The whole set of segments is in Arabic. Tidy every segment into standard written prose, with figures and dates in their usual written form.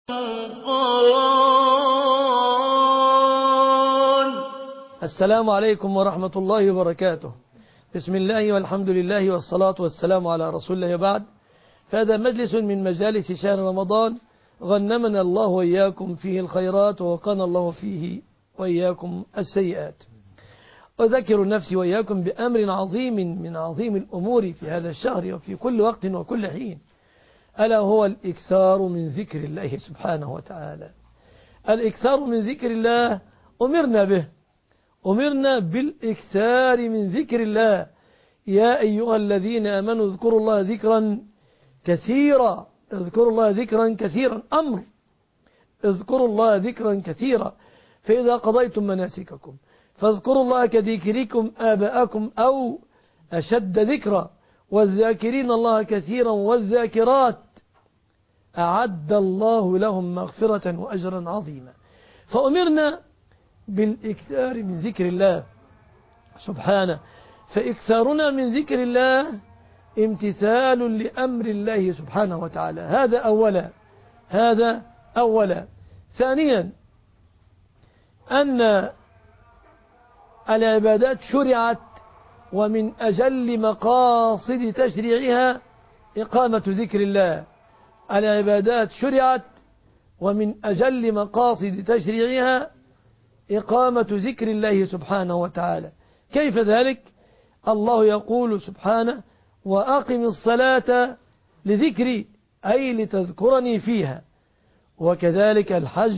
السلام عليكم ورحمة الله وبركاته. بسم الله والحمد لله والصلاة والسلام على رسول الله وبعد. فهذا مجلس من مجالس شهر رمضان غنمنا الله وإياكم فيه الخيرات ووقانا الله فيه وإياكم السيئات. أذكر نفسي وإياكم بأمر عظيم من عظيم الأمور في هذا الشهر وفي كل وقت وكل حين، ألا هو الإكثار من ذكر الله سبحانه وتعالى. الإكثار من ذكر الله أمرنا به، أمرنا بالإكثار من ذكر الله. يا أيها الذين آمنوا اذكروا الله ذكرا كثيرا، اذكروا الله ذكرا كثيرا، أمر اذكروا الله ذكرا كثيرا. فإذا قضيتم مناسككم فاذكروا الله كذكركم آباءكم أو أشد ذكرا، والذاكرين الله كثيرا والذاكرات أعد الله لهم مغفرة وأجرا عظيما. فأمرنا بالإكثار من ذكر الله سبحانه، فإكثارنا من ذكر الله امتثال لأمر الله سبحانه وتعالى. هذا أولا. ثانيا، أن العبادات شرعت ومن أجل مقاصد تشريعها إقامة ذكر الله. العبادات شرعت ومن أجل مقاصد تشريعها إقامة ذكر الله سبحانه وتعالى. كيف ذلك؟ الله يقول سبحانه: وأقم الصلاة لذكري، أي لتذكرني فيها. وكذلك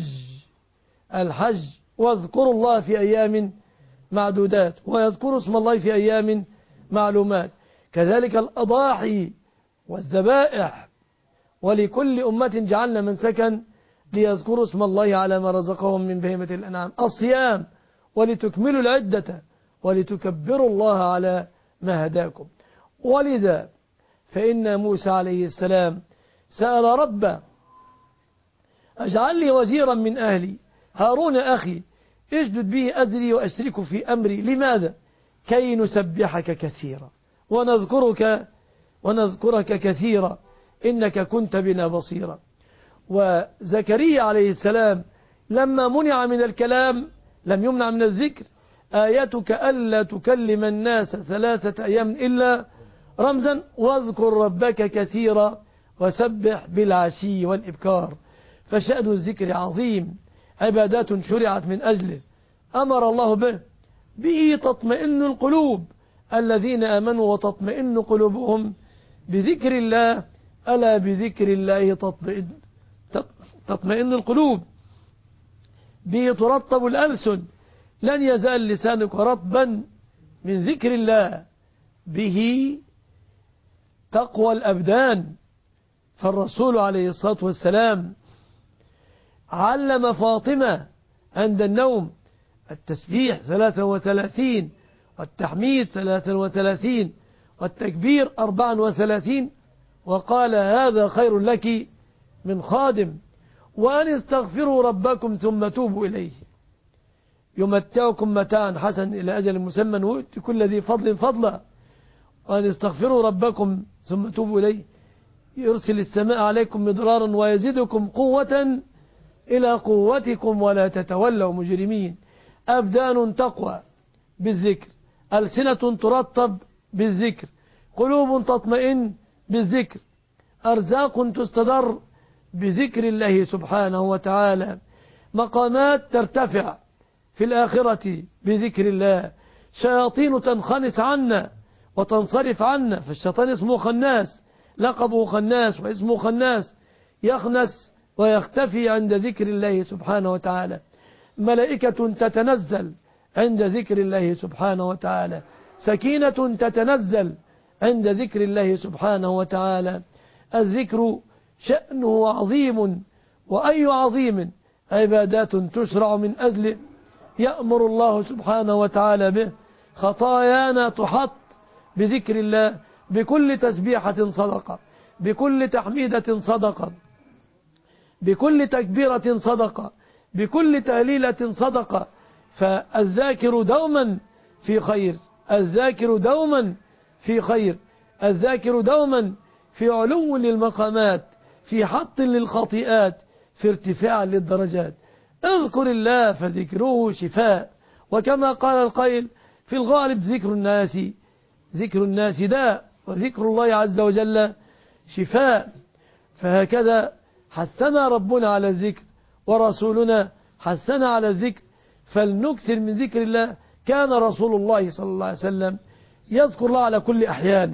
الحج واذكروا الله في أيام معدودات، ويذكروا اسم الله في أيام معلومات. كذلك الأضاحي والذبائح، ولكل أمة جعلنا منسكا ليذكروا اسم الله على ما رزقهم من بهيمة الأنعام. الصيام ولتكملوا العدة ولتكبروا الله على ما هداكم. ولذا فإن موسى عليه السلام سأل ربه: اجعل لي وزيرا من أهلي، هارون أخي اشدد به أذري وأشركه في أمري. لماذا؟ كي نسبحك كثيرا ونذكرك كثيرا إنك كنت بنا بصيرا. وزكريا عليه السلام لما منع من الكلام لم يمنع من الذكر: آيتك ألا تكلم الناس 3 أيام إلا رمزا، واذكر ربك كثيرا وسبح بالعشي والإبكار. فشأن الذكر عظيم، عبادات شرعت من أجله، أمر الله به تطمئن القلوب. الذين آمنوا وتطمئن قلوبهم بذكر الله، ألا بذكر الله تطمئن القلوب. به ترطب الألسن، لن يزال لسانك رطبا من ذكر الله. به تقوى الأبدان. فالرسول عليه الصلاة والسلام علم فاطمة عند النوم التسبيح 33، والتحميد 33، والتكبير 34، وقال: هذا خير لك من خادم. وأن استغفروا ربكم ثم توبوا إليه يمتعكم متاعا حسنا إلى أجل مسمى ويؤتي كل ذي فضل فضلا. وأن استغفروا ربكم ثم توبوا إليه يرسل السماء عليكم مدرارا ويزيدكم قوة إلى قوتكم ولا تتولوا مجرمين. أبدان تقوى بالذكر، ألسنة ترطب بالذكر، قلوب تطمئن بالذكر، أرزاق تستدر بذكر الله سبحانه وتعالى، مقامات ترتفع في الآخرة بذكر الله، شياطين تنخنس عنا وتنصرف عنا. فالشيطان اسمه خناس، لقبه خناس واسمه خناس، يخنس ويختفي عند ذكر الله سبحانه وتعالى. ملائكة تتنزل عند ذكر الله سبحانه وتعالى، سكينة تتنزل عند ذكر الله سبحانه وتعالى. الذكر شأنه عظيم، وأي عظيم عبادات تشرع من أجله يأمر الله سبحانه وتعالى به. خطايانا تحط بذكر الله، بكل تسبيحة صدقة، بكل تحميدة صدقة، بكل تكبيرة صدقة، بكل تهليلة صدقة. فالذاكر دوما في خير، الذاكر دوما في خير، الذاكر دوما في علو للمقامات، في حط للخطيئات، في ارتفاع للدرجات. اذكر الله فذكره شفاء، وكما قال القائل في الغالب ذكر الناس داء، وذكر الله عز وجل شفاء. فهكذا حثنا ربنا على الذكر، ورسولنا حثنا على الذكر، فلنكثر من ذكر الله. كان رسول الله صلى الله عليه وسلم يذكر الله على كل أحيانه،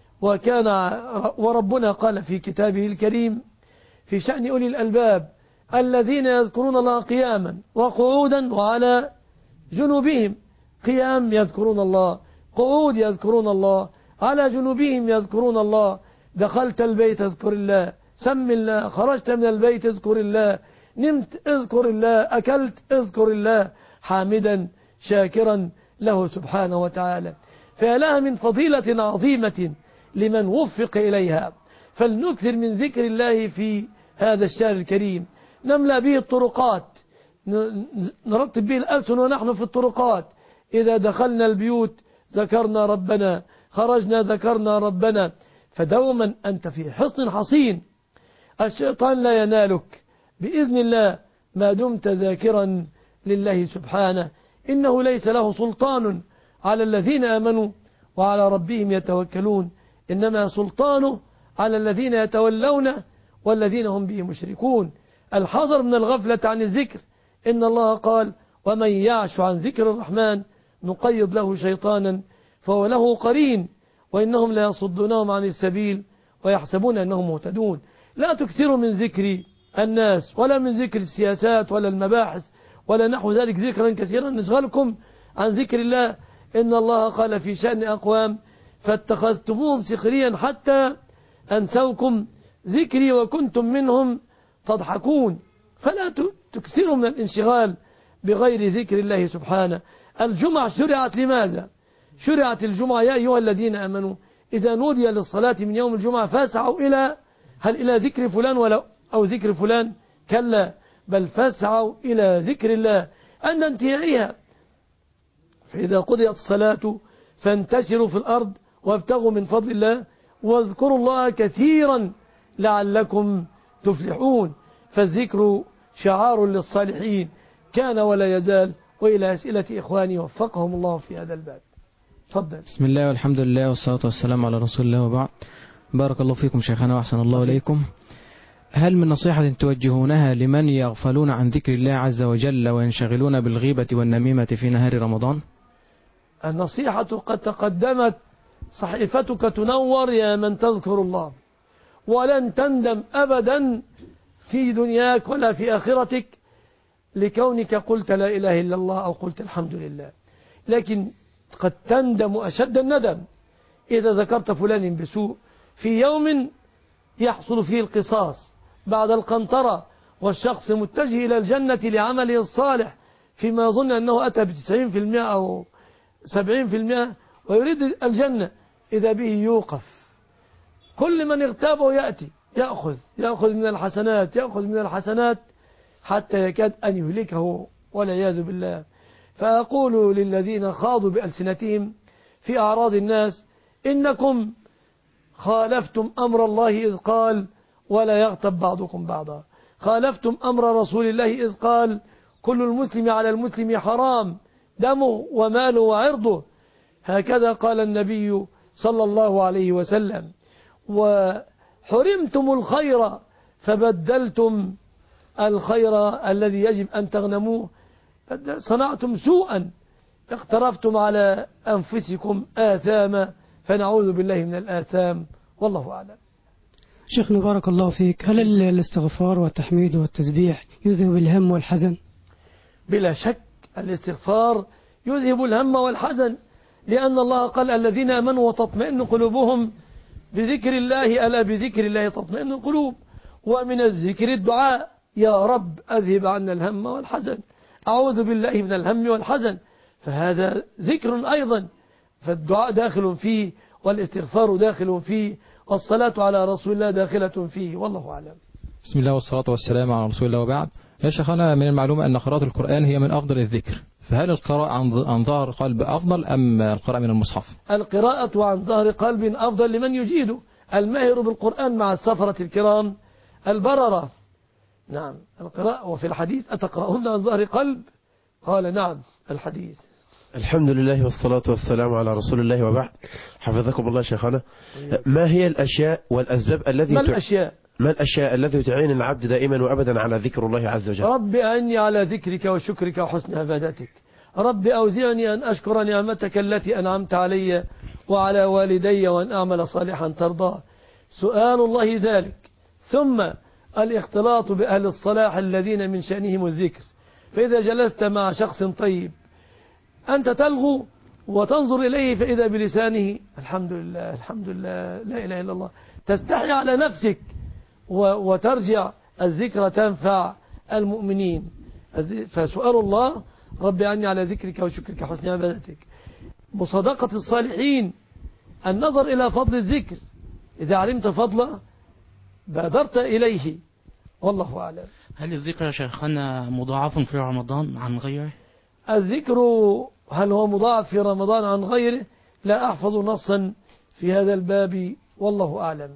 وربنا قال في كتابه الكريم في شأن أولي الألباب الذين يذكرون الله قياما وقعودا وعلى جنوبهم. قيام يذكرون الله، قعود يذكرون الله، على جنوبهم يذكرون الله. دخلت البيت اذكر الله، سم الله، خرجت من البيت اذكر الله، نمت اذكر الله، أكلت اذكر الله، حامدا شاكرا له سبحانه وتعالى. فلها من فضيلة عظيمة لمن وفق إليها. فلنكثر من ذكر الله في هذا الشهر الكريم، نملأ به الطرقات، نرتب به الألسن ونحن في الطرقات. إذا دخلنا البيوت ذكرنا ربنا، خرجنا ذكرنا ربنا. فدوما أنت في حصن حصين، الشيطان لا ينالك بإذن الله ما دمت ذاكرا لله سبحانه. إنه ليس له سلطان على الذين آمنوا وعلى ربهم يتوكلون، إنما سلطانه على الذين يتولونه والذين هم به مشركون. الحذر من الغفلة عن الذكر. إن الله قال ومن يعش عن ذكر الرحمن نقيض له شيطانا فهو له قرين وإنهم لا يصدونهم عن السبيل ويحسبون أنهم مهتدون. لا تكثروا من ذكر الناس ولا من ذكر السياسات ولا المباحث ولا نحو ذلك ذكرا كثيرا نشغلكم عن ذكر الله. إن الله قال في شأن أقوام فاتخذتموهم سخريا حتى أنسوكم ذكري وكنتم منهم تضحكون. فلا تكثروا من الانشغال بغير ذكر الله سبحانه. الجمعة شرعت لماذا؟ شرعت الجمعة يا أيها الذين آمنوا إذا نودي للصلاة من يوم الجمعة فاسعوا إلى ذكر فلان أو ذكر فلان؟ كلا، بل فاسعوا إلى ذكر الله عند انتهائها. فإذا قضيت الصلاة فانتشروا في الأرض وابتغوا من فضل الله واذكروا الله كثيرا لعلكم تفلحون. فالذكر شعار للصالحين كان ولا يزال. وإلى أسئلة إخواني وفقهم الله في هذا الباب. تفضل. بسم الله والحمد لله والصلاة والسلام على رسول الله وبعد. بارك الله فيكم شيخنا وأحسن الله إليكم. هل من نصيحة توجهونها لمن يغفلون عن ذكر الله عز وجل وينشغلون بالغيبة والنميمة في نهار رمضان؟ النصيحة قد تقدمت، صحيفتك تنور يا من تذكر الله، ولن تندم أبدا في دنياك ولا في آخرتك لكونك قلت لا إله إلا الله أو قلت الحمد لله. لكن قد تندم أشد الندم إذا ذكرت فلان بسوء في يوم يحصل فيه القصاص بعد القنطرة والشخص متجه إلى الجنة لعمله الصالح فيما يظن أنه أتى ب90% أو 70% ويريد الجنة، إذا به يوقف. كل من اغتابه يأتي يأخذ من الحسنات حتى يكاد أن يهلكه والعياذ بالله. فأقول للذين خاضوا بألسنتهم في أعراض الناس إنكم خالفتم أمر الله إذ قال ولا يغتب بعضكم بعضا، خالفتم أمر رسول الله إذ قال كل المسلم على المسلم حرام دمه وماله وعرضه. هكذا قال النبي صلى الله عليه وسلم. وحرمتم الخير فبدلتم الخير الذي يجب أن تغنموه، صنعتم سوءا اقترفتم على أنفسكم آثاما، فنعوذ بالله من الآثام. والله أعلم. شيخنا بارك الله فيك، هل الاستغفار والتحميد والتسبيح يذهب الهم والحزن؟ بلا شك الاستغفار يذهب الهم والحزن، لأن الله قال الذين آمنوا وتطمئن قلوبهم بذكر الله، ألا بذكر الله تطمئن القلوب. ومن الذكر الدعاء يا رب أذهب عنا الهم والحزن، أعوذ بالله من الهم والحزن، فهذا ذكر أيضا. فالدعاء داخل فيه والاستغفار داخل فيه والصلاة على رسول الله داخلة فيه. والله أعلم. بسم الله والصلاة والسلام على رسول الله وبعد. يا شيخنا، من المعلومة أن قراءة القرآن هي من أفضل الذكر، فهل القراءة عن ظهر قلب أفضل أم القراءة من المصحف؟ القراءة عن ظهر قلب أفضل لمن يجيد. الماهر بالقرآن مع السفرة الكرام البررة نعم القراءة. وفي الحديث أتقرؤون عن ظهر قلب؟ قال نعم الحديث. الحمد لله والصلاة والسلام على رسول الله وبعد. حفظكم الله شيخنا. ما هي الأشياء والأسباب ما الأشياء التي تعين العبد دائما وأبدا على ذكر الله عز وجل؟ رب أعني على ذكرك وشكرك وحسن عبادتك. رب أوزعني أن أشكر نعمتك التي أنعمت علي وعلى والدي وأن أعمل صالحا ترضاه. سؤال الله ذلك، ثم الاختلاط بأهل الصلاح الذين من شأنهم الذكر. فإذا جلست مع شخص طيب أنت تلغو وتنظر إليه فإذا بلسانه الحمد لله الحمد لله لا إله إلا الله، تستحي على نفسك وترجع الذكرى تنفع المؤمنين. فسؤال الله رب أعني على ذكرك وشكرك حسن عبادتك. مصادقة الصالحين، النظر إلى فضل الذكر، إذا علمت فضله بادرت إليه، والله أعلم. هل الذكر يا شيخنا مضاعف في رمضان عن غيره؟ الذكر هل هو مضاعف في رمضان عن غيره؟ لا أحفظ نصا في هذا الباب، والله أعلم.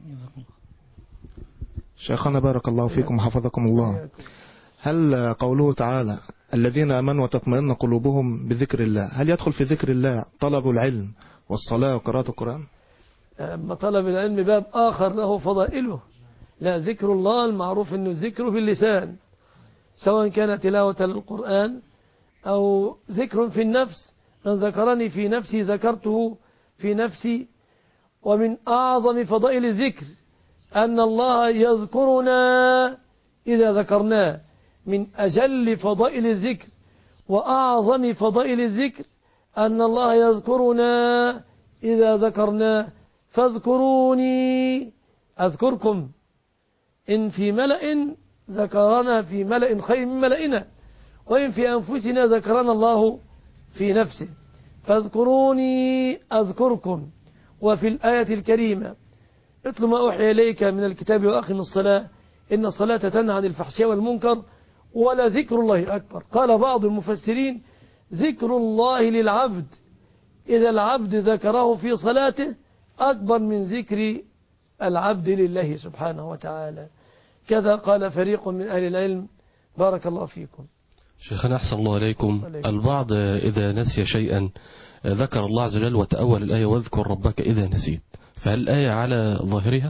شيخنا بارك الله فيكم وحفظكم الله. هل قوله تعالى الذين آمنوا وتطمئن قلوبهم بذكر الله، هل يدخل في ذكر الله طلب العلم والصلاة وقراءة القرآن؟ أما طلب العلم باب آخر له فضائله. لا، ذكر الله المعروف أنه الذكر باللسان، سواء كان تلاوة للقرآن أو ذكر في النفس. من ذكرني في نفسي ذكرته في نفسي. ومن أعظم فضائل الذكر أن الله يذكرنا إذا ذكرناه. من أجل فضائل الذكر وأعظم فضائل الذكر أن الله يذكرنا إذا ذكرناه. فاذكروني أذكركم. إن في ملأ ذكرنا في ملأ خير من ملئنا، وإن في أنفسنا ذكرنا الله في نفسه. فاذكروني أذكركم. وفي الآية الكريمة اتل ما أوحي إليك من الكتاب وأقم الصلاة إن الصلاة تنهى عن الفحشاء والمنكر ولذكر الله أكبر. قال بعض المفسرين ذكر الله للعبد إذا العبد ذكره في صلاته أكبر من ذكر العبد لله سبحانه وتعالى. كذا قال فريق من أهل العلم. بارك الله فيكم. شيخنا أحسن الله عليكم. البعض إذا نسي شيئا ذكر الله عز وجل وتأول الآية واذكر ربك إذا نسيت، فهل الآية على ظاهرها؟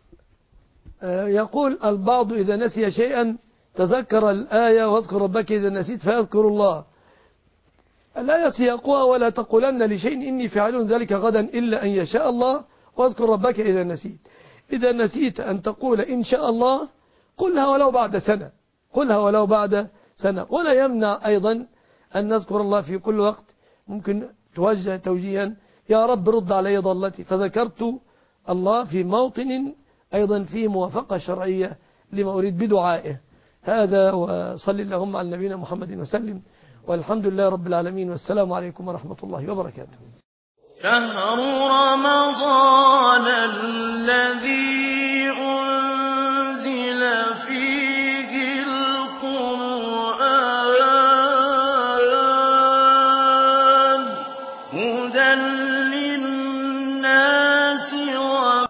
يقول البعض إذا نسي شيئا تذكر الآية واذكر ربك إذا نسيت فيذكر الله. الآية سياقها ولا تقولن لشيء إني فاعل ذلك غدا إلا أن يشاء الله واذكر ربك إذا نسيت. إذا نسيت أن تقول إن شاء الله قلها ولو بعد سنة، قلها ولو بعد سنة. ولا يمنع أيضا أن نذكر الله في كل وقت. ممكن توجه توجيها يا رب رد علي ضالتي، فذكرت الله في موطن أيضا فيه موافقة شرعية لما أريد بدعائه. هذا وصلي اللهم على نبينا محمد وسلم، والحمد لله رب العالمين، والسلام عليكم ورحمة الله وبركاته. شهر رمضان الذي